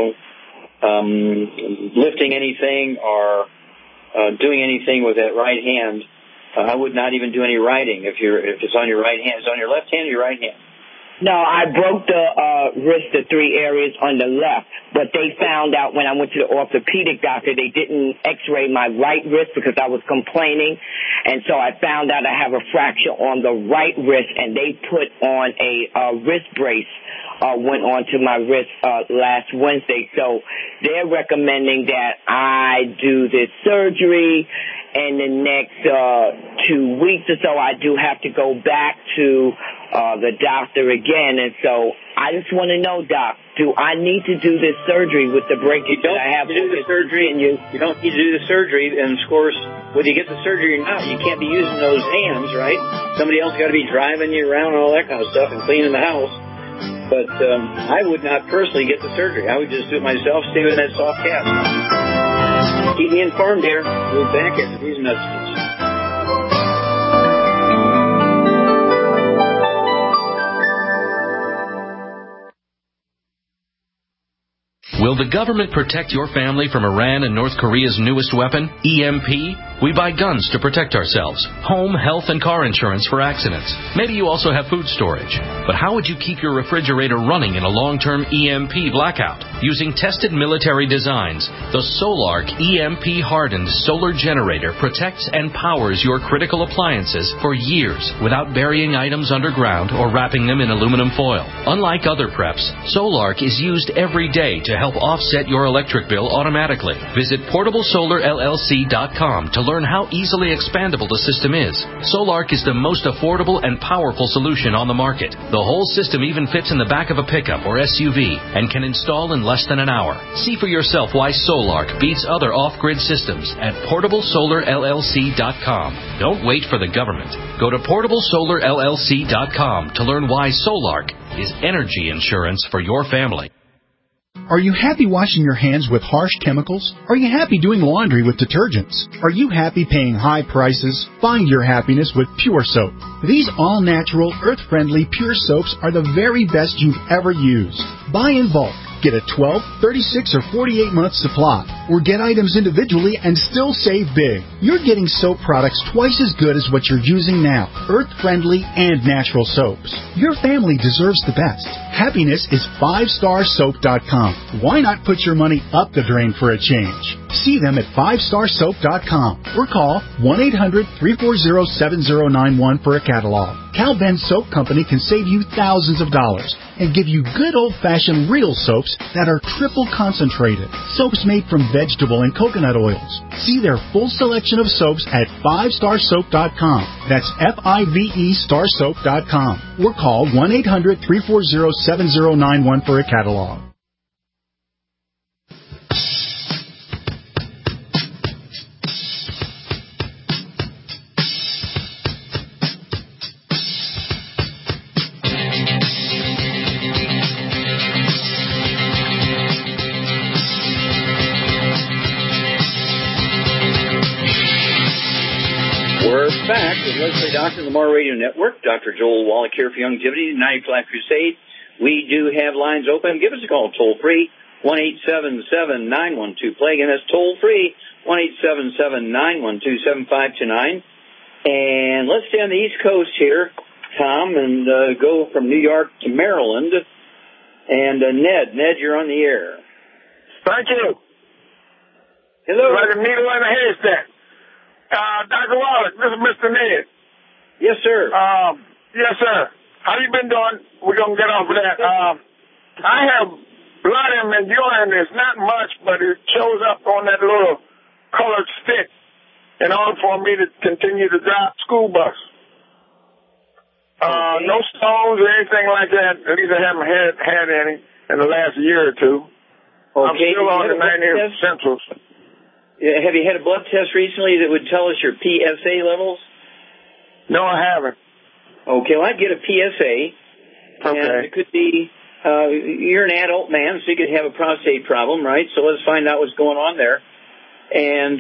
lifting anything or doing anything with that right hand, I would not even do any writing if it's on your right hand. Is it on your left hand or your right hand? No, I broke the wrist, the 3 areas on the left, but they found out when I went to the orthopedic doctor, they didn't x-ray my right wrist because I was complaining, and so I found out I have a fracture on the right wrist, and they put on a wrist brace, went on to my wrist last Wednesday, so they're recommending that I do this surgery in the next 2 weeks or so. I do have to go back to the doctor again, and so I just want to know, Doc, do I need to do this surgery with the breakage that I have? You don't need to do the surgery, and of course, whether you get the surgery or not, you can't be using those hands, right? Somebody else got to be driving you around and all that kind of stuff and cleaning the house. But I would not personally get the surgery. I would just do it myself, stay with that soft cast. Keep me informed here. We'll be back after these messages. Will the government protect your family from Iran and North Korea's newest weapon, EMP? We buy guns to protect ourselves, home, health, and car insurance for accidents. Maybe you also have food storage. But how would you keep your refrigerator running in a long-term EMP blackout? Using tested military designs, the Solark EMP-hardened solar generator protects and powers your critical appliances for years without burying items underground or wrapping them in aluminum foil. Unlike other preps, Solark is used every day to help offset your electric bill automatically. Visit PortableSolarLLC.com to learn how easily expandable the system is. Solark is the most affordable and powerful solution on the market. The whole system even fits in the back of a pickup or SUV and can install in less than an hour. See for yourself why Solark beats other off-grid systems at PortableSolarLLC.com. Don't wait for the government. Go to PortableSolarLLC.com to learn why Solark is energy insurance for your family. Are you happy washing your hands with harsh chemicals? Are you happy doing laundry with detergents? Are you happy paying high prices? Find your happiness with Pure Soap. These all-natural, earth-friendly Pure Soaps are the very best you've ever used. Buy in bulk. Get a 12, 36, or 48-month supply, or get items individually and still save big. You're getting soap products twice as good as what you're using now, earth-friendly and natural soaps. Your family deserves the best. Happiness is 5starsoap.com. Why not put your money up the drain for a change? See them at 5starsoap.com or call 1-800-340-7091 for a catalog. Cal Ben Soap Company can save you thousands of dollars and give you good old-fashioned real soaps that are triple concentrated. Soaps made from vegetable and coconut oils. See their full selection of soaps at 5starsoap.com. That's F-I-V-E starsoap.com. Or call 1-800-340-7091 for a catalog. Back with Leslie Doctor, Lamar Radio Network. Dr. Joel Wallach here for Longevity, 95 Crusade. We do have lines open. Give us a call toll-free, 1-877-912-PLAY. Again, that's toll-free, 1-877-912-7529. And let's stay on the East Coast here, Tom, and go from New York to Maryland. And Ned, you're on the air. Thank you. Hello. Like a needle in a haystack. Dr. Wallach, this is Mr. Ned. Yes, sir. Yes, sir. How you been doing? We're going to get off of that. I have blood in my urine. It's not much, but it shows up on that little colored stick in order for me to continue to drive school bus. No stones or anything like that. At least I haven't had any in the last year or two. I'm still on the 90 Centrals. Have you had a blood test recently that would tell us your PSA levels? No, I haven't. Okay, well, I'd get a PSA. Okay. And it could be, you're an adult man, so you could have a prostate problem, right? So let's find out what's going on there. And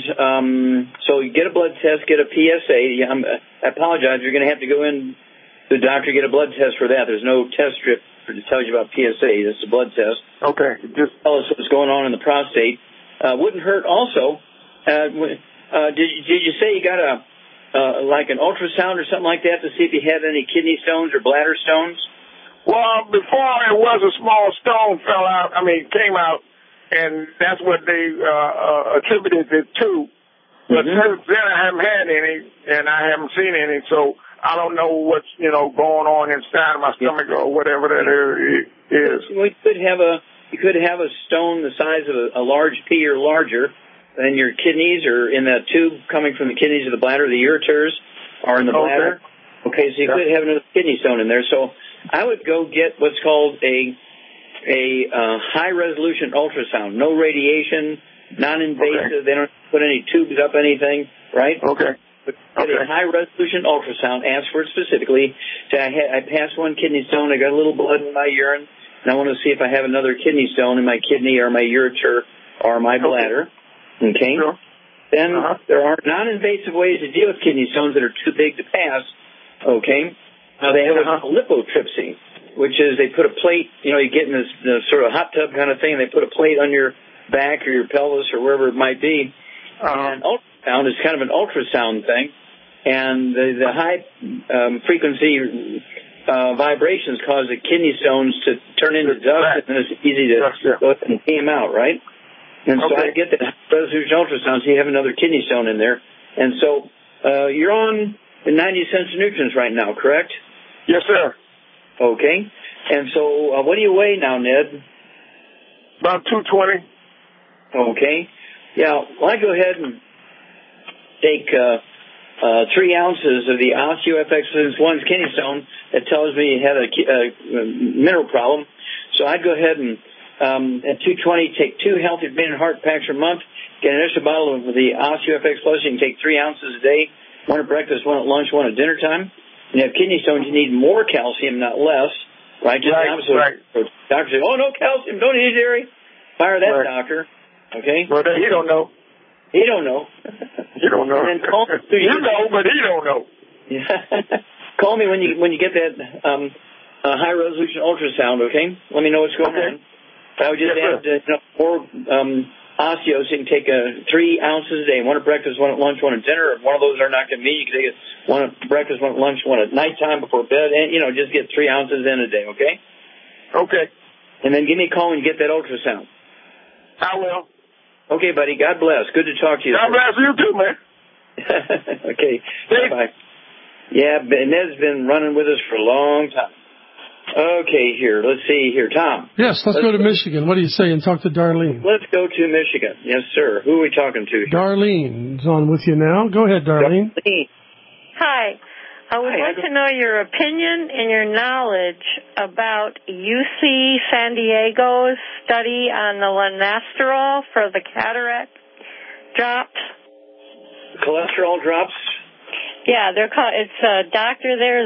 so you get a blood test, get a PSA. I apologize, you're going to have to go in to the doctor, get a blood test for that. There's no test strip that tells you about PSA. This is a blood test. Okay. Just tell us what's going on in the prostate. Wouldn't hurt also. Did you say you got like an ultrasound or something like that to see if you had any kidney stones or bladder stones? Well, before it was a small stone came out, and that's what they attributed it to. But since then I haven't had any, and I haven't seen any, so I don't know what's, going on inside of my stomach or whatever that is. Well, you could have a stone the size of a large pea or larger in your kidneys or in that tube coming from the kidneys of the bladder, the ureters, or in the bladder. Okay, so you could have another kidney stone in there. So I would go get what's called a high-resolution ultrasound. No radiation, non-invasive. They don't put any tubes up anything, right? Okay. Get a high-resolution ultrasound. Ask for it specifically. Say, I passed one kidney stone. I got a little blood in my urine, and I want to see if I have another kidney stone in my kidney or my ureter or my bladder. Okay? Sure. Then there are non-invasive ways to deal with kidney stones that are too big to pass. Okay? Now, they have a lithotripsy, which is they put a plate, you get in this sort of hot tub kind of thing, and they put a plate on your back or your pelvis or wherever it might be. And ultrasound is kind of an ultrasound thing, and the high frequency vibrations cause the kidney stones to turn into dust, and it's easy to go and pee them out, right? And so I get that resolution ultrasound, so you have another kidney stone in there. And so you're on the 90 cents of nutrients right now, correct? Yes, sir. Okay. And so what do you weigh now, Ned? About 220. Okay. Yeah, well, I go ahead and take 3 ounces of the OsteoFX1's kidney stone that tells me you had a mineral problem. So I'd go ahead and at 220, take 2 healthy brain and heart packs per month. Get an extra bottle of the OsteoFX Plus. You can take 3 ounces a day. 1 at breakfast, 1 at lunch, 1 at dinner time. When you have kidney stones, you need more calcium, not less. Right? Just right. Doctors say, oh, no calcium, don't eat dairy. Fire that doctor. Okay? Well, he don't know. He don't know. You don't know. And then call me. You know, but he don't know. Call me when you get that high resolution ultrasound. Okay? Let me know what's going on. I would just add more osteos. You can take 3 ounces a day. 1 at breakfast, 1 at lunch, 1 at dinner. If one of those are not convenient, you can take it 1 at breakfast, 1 at lunch, 1 at nighttime before bed, and just get 3 ounces in a day. Okay? Okay. And then give me a call when you get that ultrasound. I will. Okay, buddy. God bless. Good to talk to you. God bless you too, man. Okay. Bye-bye. Yeah, Ned's been running with us for a long time. Okay, let's see here. Tom. Yes, let's go to Michigan. What do you say? And talk to Darlene. Let's go to Michigan. Yes, sir. Who are we talking to here? Darlene's on with you now. Go ahead, Darlene. Hi. I would like to know your opinion and your knowledge about UC San Diego's study on the Lonesterol for the cataract drops. Cholesterol drops? Yeah, it's a doctor there,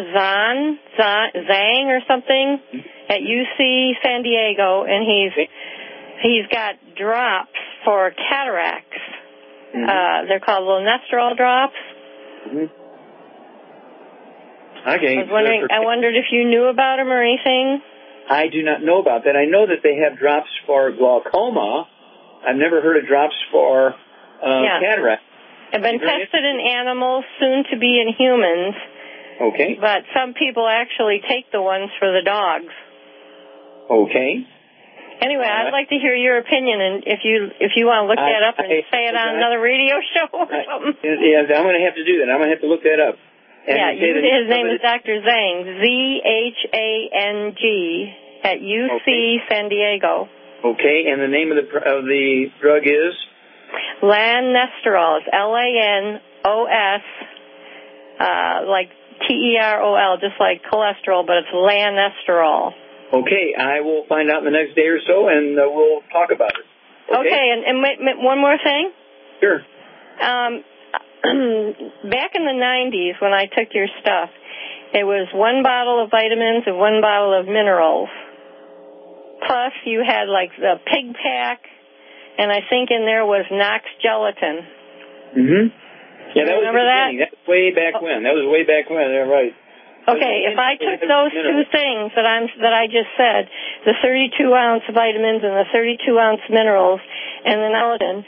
Zhang or something, at UC San Diego, and he's got drops for cataracts. They're called Lonesterol drops. Okay. I wondered if you knew about them or anything. I do not know about that. I know that they have drops for glaucoma. I've never heard of drops for cataract. Have been tested in animals, soon to be in humans. Okay. But some people actually take the ones for the dogs. Okay. Anyway, I'd like to hear your opinion, and if you want to look that up and say it on another radio show or something. Yeah, I'm going to have to do that. I'm going to have to look that up. And his name is Dr. Zhang, Z-H-A-N-G, at UC San Diego. Okay, and the name of the drug is? Lanesterol. It's L-A-N-O-S, like T-E-R-O-L, just like cholesterol, but it's Lanesterol. Okay, I will find out in the next day or so, and we'll talk about it. Okay, and one more thing? Sure. Back in the 90s, when I took your stuff, it was 1 bottle of vitamins and 1 bottle of minerals. Plus, you had, like, the pig pack, and I think in there was Knox gelatin. Mm-hmm. Yeah, that was remember that? That was way back when. That was way back when. Yeah, right. Okay, if I took those two things that I just said, the 32-ounce vitamins and the 32-ounce minerals and the gelatin,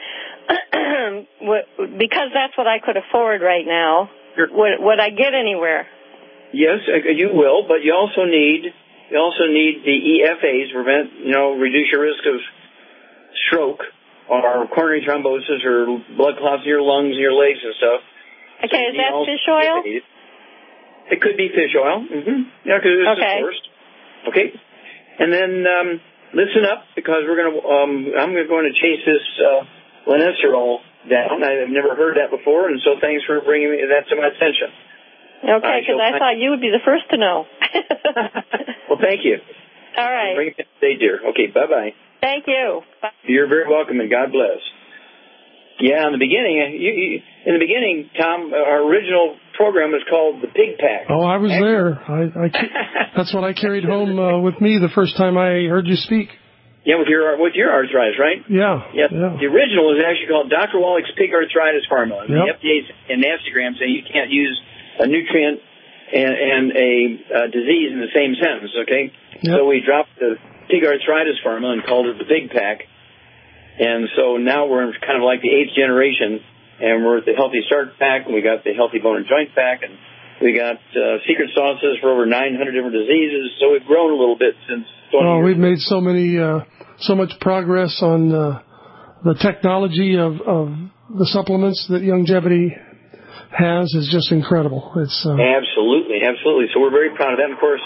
because that's what I could afford right now, would I get anywhere? Yes, you will, but you also need the EFAs to reduce your risk of stroke or coronary thrombosis or blood clots in your lungs and your legs and stuff. Okay, is that fish oil? It could be fish oil. Mm-hmm. Yeah, because it's the source. Okay. And then listen up, because I'm going to chase this Lanesterol down. I've never heard that before, and so thanks for bringing that to my attention. Okay, because I thought you would be the first to know. Well, thank you. All right. Bring it today, dear. Okay, bye-bye. Thank you. Bye. You're very welcome, and God bless. Yeah, in the beginning, Tom, our original program was called The Pig Pack. Oh, I was there. That's what I carried home with me the first time I heard you speak. Yeah, with your arthritis, right? Yeah. The original is actually called Dr. Wallach's Pig Arthritis Formula. Yep. The FDA's in Nastygram saying you can't use a nutrient and a disease in the same sentence, okay? Yep. So we dropped the Pig Arthritis Formula and called it the Pig Pack. And so now we're kind of like the 8th generation, and we're at the Healthy Start Pack, and we got the Healthy Bone and Joint Pack, and we got secret sauces for over 900 different diseases. So we've grown a little bit since 20 years. We've made so much progress on the technology of the supplements that Youngevity has is just incredible. It's Absolutely. So we're very proud of that. And of course,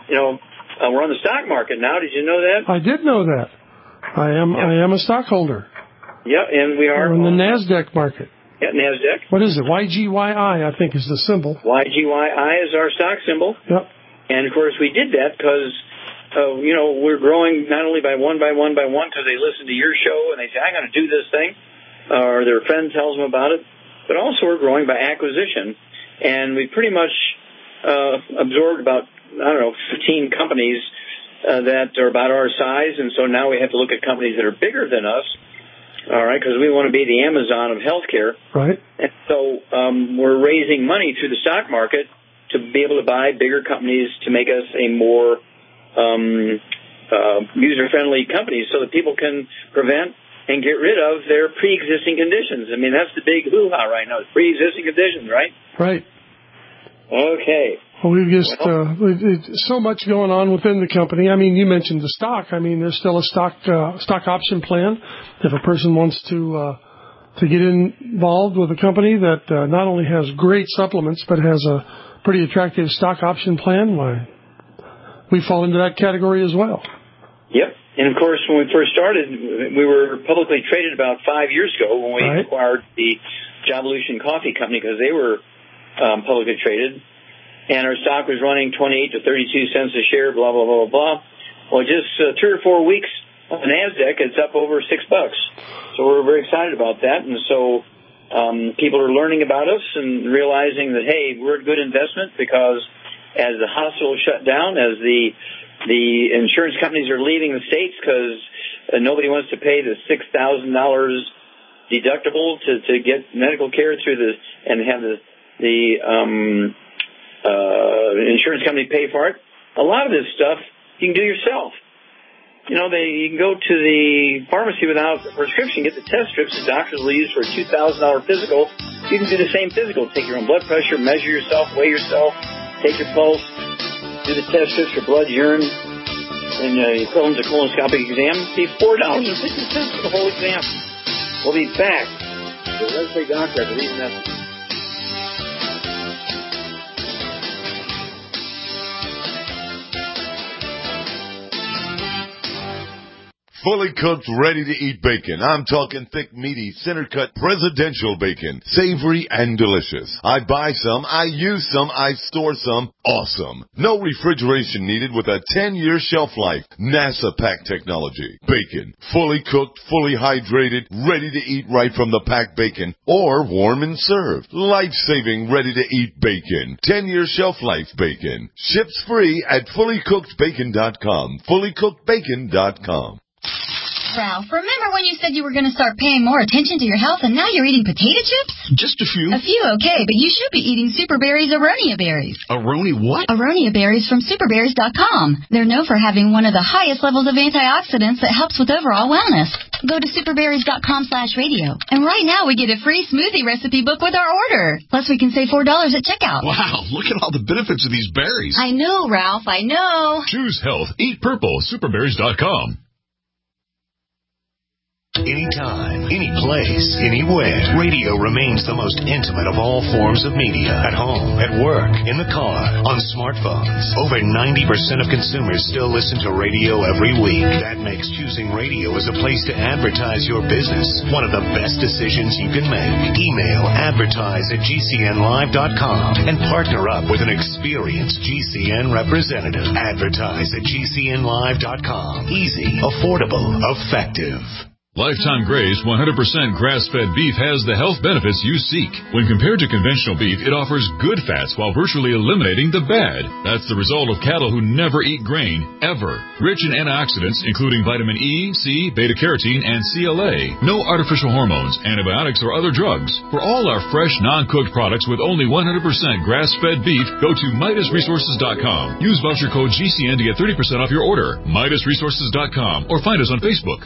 we're on the stock market now. Did you know that? I did know that. I am a stockholder. Yeah, and we are. We're in the NASDAQ market. Yeah, NASDAQ. What is it? YGYI, I think, is the symbol. YGYI is our stock symbol. Yep. And, of course, we did that because, we're growing not only by one, because they listen to your show and they say, I'm going to do this thing, or their friend tells them about it, but also we're growing by acquisition. And we pretty much absorbed about, 15 companies that are about our size, and so now we have to look at companies that are bigger than us, all right, because we want to be the Amazon of healthcare. Right. And so we're raising money through the stock market to be able to buy bigger companies to make us a more user-friendly company so that people can prevent and get rid of their pre-existing conditions. I mean, that's the big hoo-ha right now, pre-existing conditions, right? Right. Okay. Well, we've just so much going on within the company. I mean, you mentioned the stock. I mean, there's still a stock option plan. If a person wants to get involved with a company that not only has great supplements but has a pretty attractive stock option plan, we fall into that category as well. Yep. And of course, when we first started, we were publicly traded about 5 years ago when we acquired the Jobolution Coffee Company, because they were publicly traded. And our stock was running 28 to 32 cents a share, blah, blah, blah, blah. Well, just 3 or 4 weeks on the NASDAQ, it's up over $6. So we're very excited about that. And so people are learning about us and realizing that, hey, we're a good investment, because as the hospitals shut down, as the insurance companies are leaving the states because nobody wants to pay the $6,000 deductible to get medical care and have the insurance company pay for it. A lot of this stuff you can do yourself. You can go to the pharmacy without a prescription, get the test strips the doctors will use for a $2,000 physical. You can do the same physical. Take your own blood pressure, measure yourself, weigh yourself, take your pulse, do the test strips for blood, urine, and your equivalent to colonoscopic exam. See, $4.50 for the whole exam. We'll be back. So let's say doctor after these messages. Fully cooked, ready-to-eat bacon. I'm talking thick, meaty, center-cut presidential bacon. Savory and delicious. I buy some, I use some, I store some. Awesome. No refrigeration needed with a 10-year shelf life. NASA pack technology. Bacon. Fully cooked, fully hydrated, ready to eat right from the packed bacon. Or warm and served. Life-saving, ready-to-eat bacon. 10-year shelf life bacon. Ships free at fullycookedbacon.com. Fullycookedbacon.com. Ralph, remember when you said you were going to start paying more attention to your health and now you're eating potato chips? Just a few. A few, okay, but you should be eating Super Berries Aronia berries. Aronia what? Aronia berries from superberries.com. They're known for having one of the highest levels of antioxidants that helps with overall wellness. Go to superberries.com/radio. And right now we get a free smoothie recipe book with our order. Plus we can save $4 at checkout. Wow, look at all the benefits of these berries. I know, Ralph, I know. Choose health. Eat purple. Superberries.com. Anytime, any place, anywhere. Radio remains the most intimate of all forms of media. At home, at work, in the car, on smartphones. Over 90% of consumers still listen to radio every week. That makes choosing radio as a place to advertise your business one of the best decisions you can make. Email advertise@gcnlive.com and partner up with an experienced GCN representative. Advertise at gcnlive.com. Easy, affordable, effective. Lifetime Graze 100% grass-fed beef has the health benefits you seek. When compared to conventional beef, it offers good fats while virtually eliminating the bad. That's the result of cattle who never eat grain, ever. Rich in antioxidants, including vitamin E, C, beta-carotene, and CLA. No artificial hormones, antibiotics, or other drugs. For all our fresh, non-cooked products with only 100% grass-fed beef, go to MidasResources.com. Use voucher code GCN to get 30% off your order. MidasResources.com or find us on Facebook.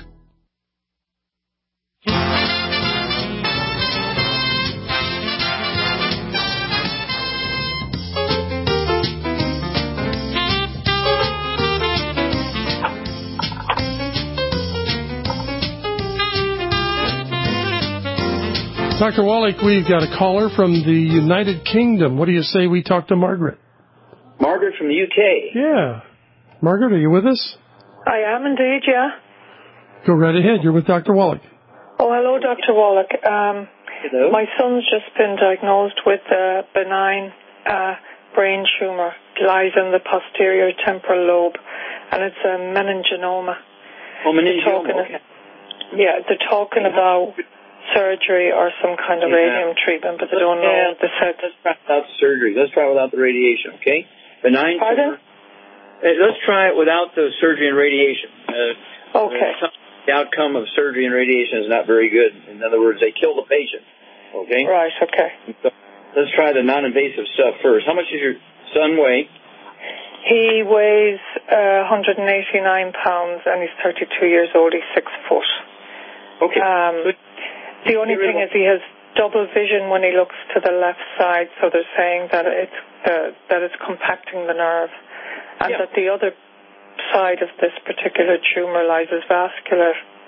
Dr. Wallach, we've got a caller from the United Kingdom. What do you say we talk to Margaret? Margaret from the UK. Yeah. Margaret, are you with us? I am indeed, yeah. Go right ahead. You're with Dr. Wallach. Oh, hello, Dr. Wallach. Hello. My son's just been diagnosed with a benign brain tumor. It lies in the posterior temporal lobe, and it's a meningioma. Oh, meningioma, okay. Yeah, they're talking about surgery or some kind of radium treatment, but they don't know. Let's try without surgery. Let's try without the radiation, okay? Benign tumor. Let's try it without the surgery and radiation. Okay. The outcome of surgery and radiation is not very good. In other words, they kill the patient, okay? Right, okay. So let's try the non-invasive stuff first. How much does your son weigh? He weighs 189 pounds, and he's 32 years old. He's 6 foot. Okay. The only thing is he has double vision when he looks to the left side, so they're saying that it's compacting the nerve, and that the other side of this particular tumor lies is vascular,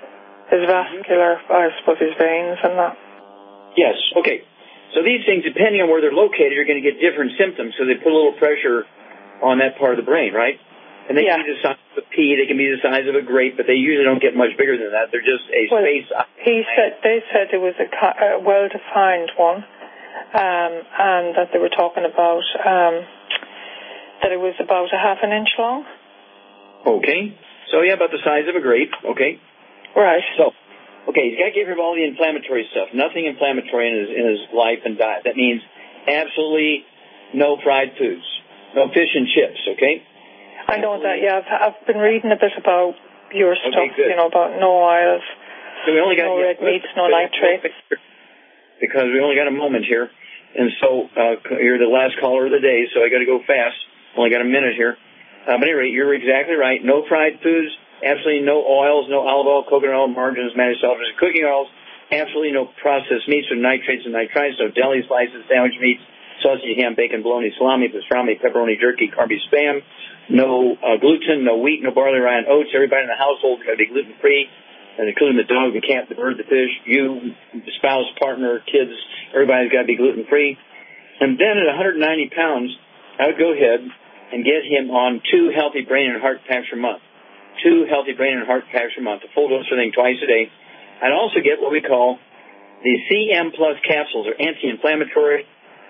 I suppose, his veins and that. Yes, okay. So these things, depending on where they're located, are going to get different symptoms, so they put a little pressure on that part of the brain, right? And they can be the size of a pea, they can be the size of a grape, but they usually don't get much bigger than that. They're just a space. They said it was a well-defined one, and that they were talking about that it was about a half an inch long. Okay. So, about the size of a grape. Okay. Right. So, he's got to get rid of all the inflammatory stuff. Nothing inflammatory in his life and diet. That means absolutely no fried foods, no fish and chips, okay? I know that, yeah. I've been reading a bit about your stuff, about no oils, so we only got, no red meats, no nitrates. Because we only got a moment here. And so you're the last caller of the day, so I got to go fast. Only got a minute here. But at any rate, you're exactly right. No fried foods, absolutely no oils, no olive oil, coconut oil, margarines, manufacturers, cooking oils, absolutely no processed meats or nitrates and nitrites, no deli slices, sandwich meats, sausage, ham, bacon, bologna, salami, pastrami, pepperoni, jerky, carby, spam, no gluten, no wheat, no barley, rye, and oats. Everybody in the household has got to be gluten-free, and including the dog, the cat, the bird, the fish, you, the spouse, partner, kids, everybody's got to be gluten-free. And then at 190 pounds, I would go ahead and get him on 2 healthy brain and heart packs per month. 2 healthy brain and heart packs per month, a full dose of thing twice a day. I'd also get what we call the CM Plus capsules. They're anti-inflammatory.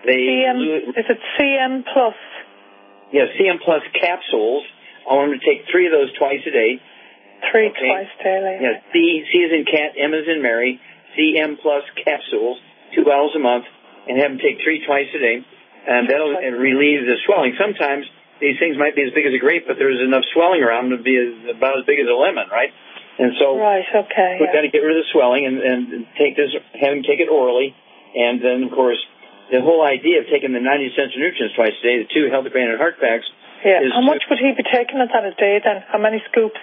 Is it CM Plus? Yeah, CM Plus capsules. I want him to take 3 of those twice a day. 3 twice daily. Yeah, C as in cat, M as in Mary, CM Plus capsules, 2 bottles a month, and have him take 3 twice a day. And that'll relieve the swelling. Sometimes these things might be as big as a grape, but there's enough swelling around them to be about as big as a lemon, right? And so we've got to get rid of the swelling and have him take it orally. And then, of course, the whole idea of taking the 90 essential nutrients twice a day, the 2 healthy brain and heart packs. Yeah. How much would he be taking of that a day then? How many scoops?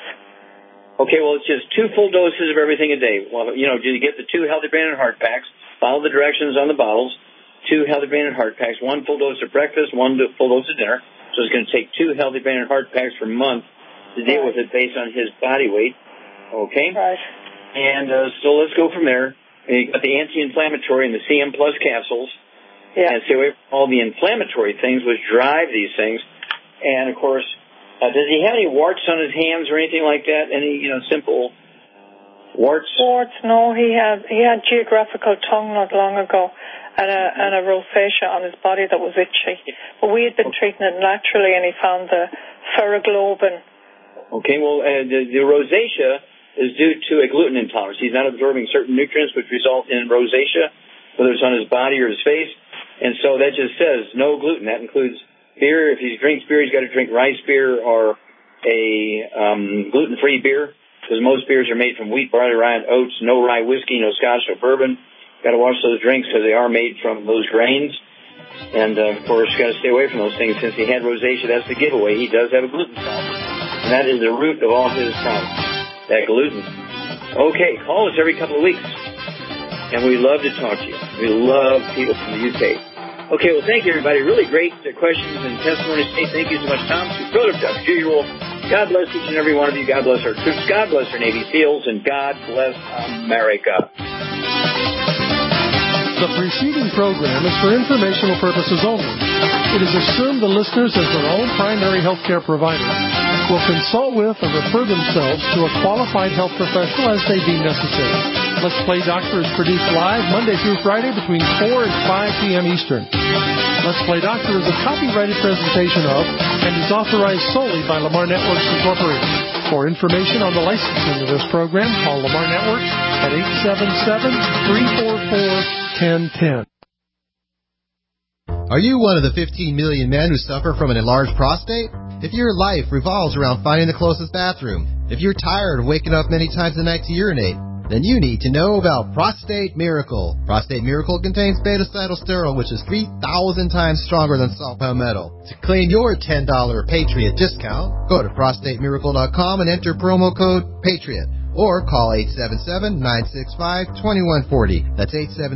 Okay, well, it's just 2 full doses of everything a day. Well, you get the 2 healthy brain and heart packs, follow the directions on the bottles, 2 healthy brain and heart packs, 1 full dose of breakfast, 1 full dose of dinner. So it's going to take 2 healthy brain and heart packs per month to deal with it based on his body weight. Okay? Right. And so let's go from there. And you got the anti-inflammatory and the CM Plus capsules. Yeah. And stay away from all the inflammatory things which drive these things. And, of course, does he have any warts on his hands or anything like that? Any, simple warts? Warts, no. He had geographical tongue not long ago. And a rosacea on his body that was itchy. But we had been treating it naturally, and he found the ferroglobin. Okay, well, the rosacea is due to a gluten intolerance. He's not absorbing certain nutrients which result in rosacea, whether it's on his body or his face. And so that just says no gluten. That includes beer. If he drinks beer, he's got to drink rice beer or a gluten-free beer, because most beers are made from wheat, barley, rye, and oats. No rye whiskey, no scotch, no bourbon. Got to watch those drinks because they are made from those grains. And, of course, got to stay away from those things. Since he had rosacea, that's the giveaway. He does have a gluten problem. And that is the root of all his problems, that gluten. Okay, call us every couple of weeks. And we love to talk to you. We love people from the UK. Okay, well, thank you, everybody. Really great questions and testimonies. Hey, thank you so much, Tom. Superlative, as usual. God bless each and every one of you. God bless our troops. God bless our Navy SEALs. And God bless America. The preceding program is for informational purposes only. It is assumed the listeners, as their own primary health care provider, will consult with or refer themselves to a qualified health professional as they deem necessary. Let's Play Doctor is produced live Monday through Friday between 4 and 5 p.m. Eastern. Let's Play Doctor is a copyrighted presentation of and is authorized solely by Lamar Networks Incorporated. For information on the licensing of this program, call Lamar Networks at 877-344-1010. Are you one of the 15 million men who suffer from an enlarged prostate? If your life revolves around finding the closest bathroom, if you're tired of waking up many times a night to urinate, then you need to know about Prostate Miracle. Prostate Miracle contains beta-cytosterol, which is 3,000 times stronger than salt palmetto. To claim your $10 Patriot discount, go to prostatemiracle.com and enter promo code PATRIOT. Or call 877-965-2140. That's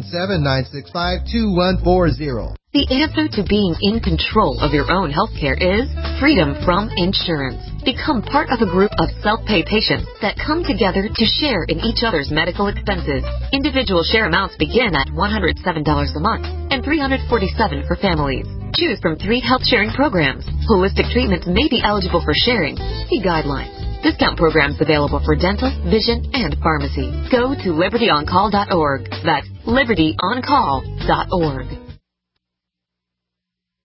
877-965-2140. The answer to being in control of your own health care is freedom from insurance. Become part of a group of self-pay patients that come together to share in each other's medical expenses. Individual share amounts begin at $107 a month and $347 for families. Choose from 3 health sharing programs. Holistic treatments may be eligible for sharing. See guidelines. Discount programs available for dental, vision, and pharmacy. Go to libertyoncall.org. That's libertyoncall.org.